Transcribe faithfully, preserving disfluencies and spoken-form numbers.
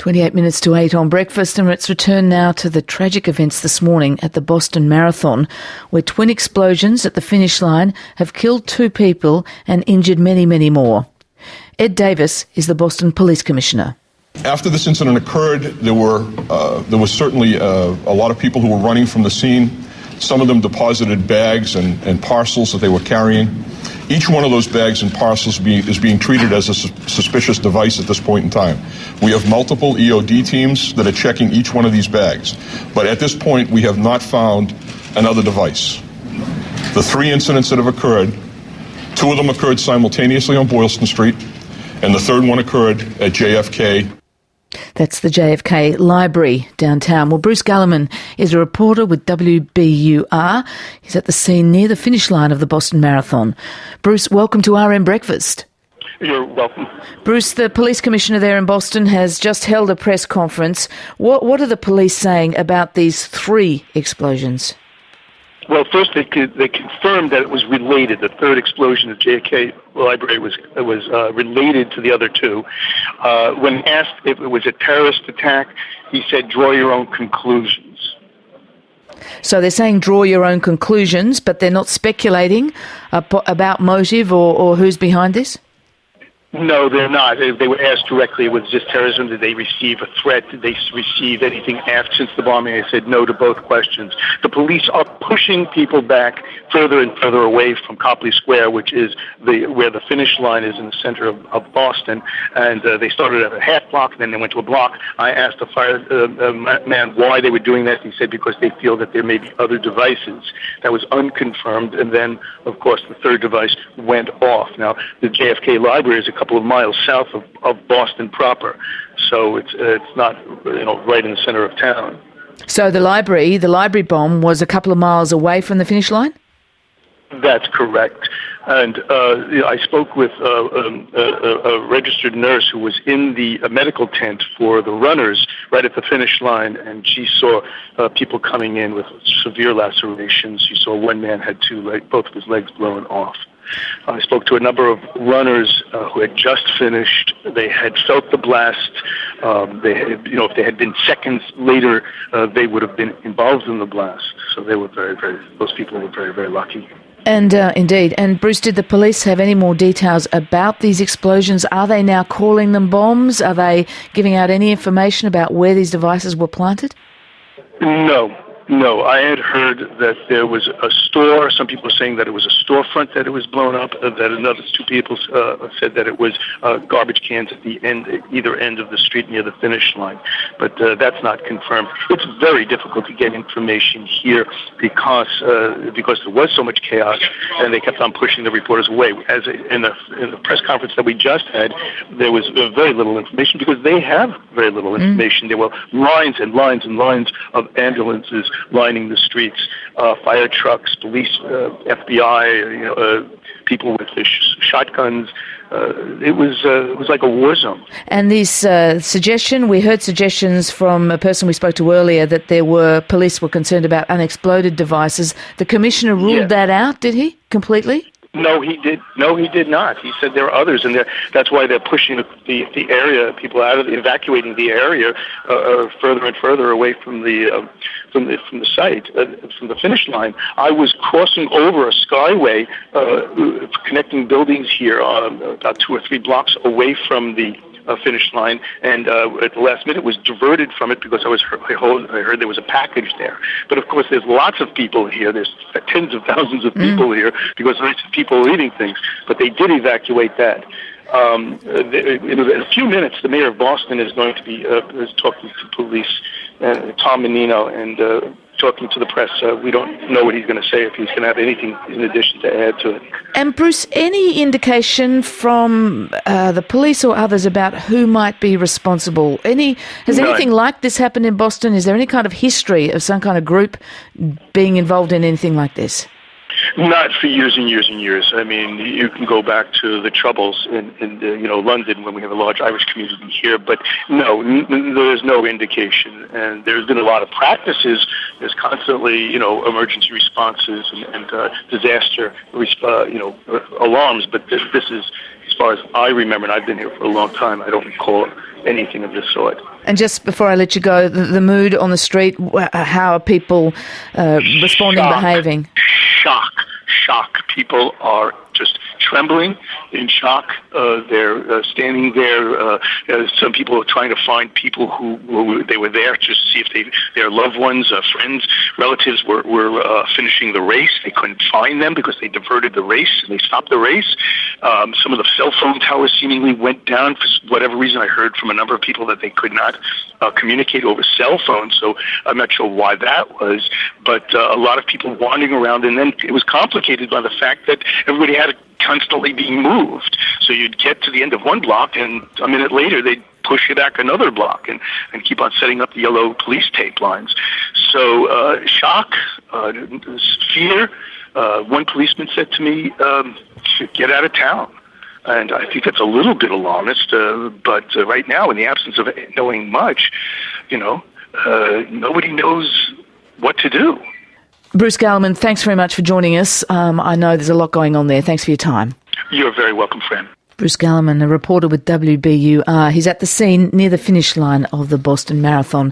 twenty-eight minutes to eight on breakfast, and let's return now to the tragic events this morning at the Boston Marathon, where twin explosions at the finish line have killed two people and injured many, many more. Ed Davis is the Boston Police Commissioner. After this incident occurred, there were uh, there was certainly uh, a lot of people who were running from the scene. Some of them deposited bags and, and parcels that they were carrying. Each one of those bags and parcels be, is being treated as a su- suspicious device at this point in time. We have multiple E O D teams that are checking each one of these bags. But at this point, we have not found another device. The three incidents that have occurred, two of them occurred simultaneously on Boylston Street, and the third one occurred at J F K. That's the J F K Library downtown. Well, Bruce Galliman is a reporter with W B U R. He's at the scene near the finish line of the Boston Marathon. Bruce, welcome to R M Breakfast. You're welcome. Bruce, the police commissioner there in Boston has just held a press conference. What, what are the police saying about these three explosions? Well, first they they confirmed that it was related. The third explosion at J F K Library was was uh, related to the other two. Uh, when asked if it was a terrorist attack, he said, "Draw your own conclusions." So they're saying draw your own conclusions, but they're not speculating about motive or, or who's behind this? No, they're not. They, they were asked directly, was this terrorism? Did they receive a threat? Did they receive anything after since the bombing? I said no to both questions. The police are pushing people back further and further away from Copley Square, which is the where the finish line is in the center of, of Boston. And uh, they started at a half block, then they went to a block. I asked the fire uh, uh, man why they were doing that. He said because they feel that there may be other devices. That was unconfirmed. And then, of course, the third device went off. Now, the J F K Library is a couple of miles south of, of Boston proper, so it's uh, it's not you know right in the center of town. So the library, the library bomb was a couple of miles away from the finish line? That's correct. And uh, you know, I spoke with uh, um, a, a registered nurse who was in the uh, medical tent for the runners right at the finish line, and she saw uh, people coming in with severe lacerations. She saw one man had two leg, both of his legs blown off. I spoke to a number of runners uh, who had just finished. They had felt the blast. Um, they, had, you know, if they had been seconds later, uh, they would have been involved in the blast. So they were very, very. Those people were very, very lucky. And uh, indeed. And Bruce, did the police have any more details about these explosions? Are they now calling them bombs? Are they giving out any information about where these devices were planted? No. No, I had heard that there was a store. Some people were saying that it was a storefront that it was blown up. Uh, that another two people uh, said that it was uh, garbage cans at the end, either end of the street near the finish line. But uh, that's not confirmed. It's very difficult to get information here because uh, because there was so much chaos, and they kept on pushing the reporters away. As a, in, the, in the press conference that we just had, there was uh, very little information because they have very little information. Mm. There were lines and lines and lines of ambulances lining the streets, uh, fire trucks, police, uh, F B I, you know, uh, people with sh- shotguns. Uh, it was uh, it was like a war zone. And this uh, suggestion, we heard suggestions from a person we spoke to earlier that there were police were concerned about unexploded devices. The commissioner ruled yeah. that out, did he, completely? No, he did. No, he did not. He said there are others, and that's why they're pushing the, the the area, people out of evacuating the area uh, uh, further and further away from the uh, from the from the site, uh, from the finish line. I was crossing over a skyway, uh, connecting buildings here, uh, about two or three blocks away from the Uh, finish line, and uh, at the last minute was diverted from it because I was I heard there was a package there. But of course, there's lots of people here. There's tens of thousands of people mm. here because there's people leaving things. But they did evacuate that. Um, in a few minutes, the mayor of Boston is going to be uh, is talking to police, uh, Tom Menino, and uh, talking to the press. Uh, we don't know what he's going to say, if he's going to have anything in addition to add to it. And Bruce, any indication from uh, the police or others about who might be responsible? Any has None. anything like this happened in Boston? Is there any kind of history of some kind of group being involved in anything like this? Not for years and years and years. I mean, you can go back to the Troubles in, in uh, you know, London when we have a large Irish community here, but no, n- n- there's no indication. And there's been a lot of practices. There's constantly, you know, emergency responses and, and uh, disaster, resp- uh, you know, alarms. But this, this is, as far as I remember, and I've been here for a long time, I don't recall anything of this sort. And just before I let you go, the, the mood on the street, how are people uh, responding, Shock. behaving? Shock, shock. People are just trembling in shock. Uh, they're uh, standing there. Uh, uh, some people are trying to find people who, who they were there to see if they, their loved ones, uh, friends, relatives were, were uh, finishing the race. They couldn't find them because they diverted the race and they stopped the race. Um, some of the cell phone towers seemingly went down for whatever reason. I heard from a number of people that they could not uh, communicate over cell phones, so I'm not sure why that was. But uh, a lot of people wandering around, and then it was complicated by the fact that everybody had to constantly being moved. So you'd get to the end of one block, and a minute later they'd push you back another block and, and keep on setting up the yellow police tape lines. So uh, shock, uh, fear. Uh, one policeman said to me, um, get out of town. And I think that's a little bit alarmist, uh, but uh, right now, in the absence of knowing much, you know, uh, nobody knows what to do. Bruce Gellerman, thanks very much for joining us. Um, I know there's a lot going on there. Thanks for your time. You're very welcome, friend. Bruce Gellerman, a reporter with W B U R. He's at the scene near the finish line of the Boston Marathon.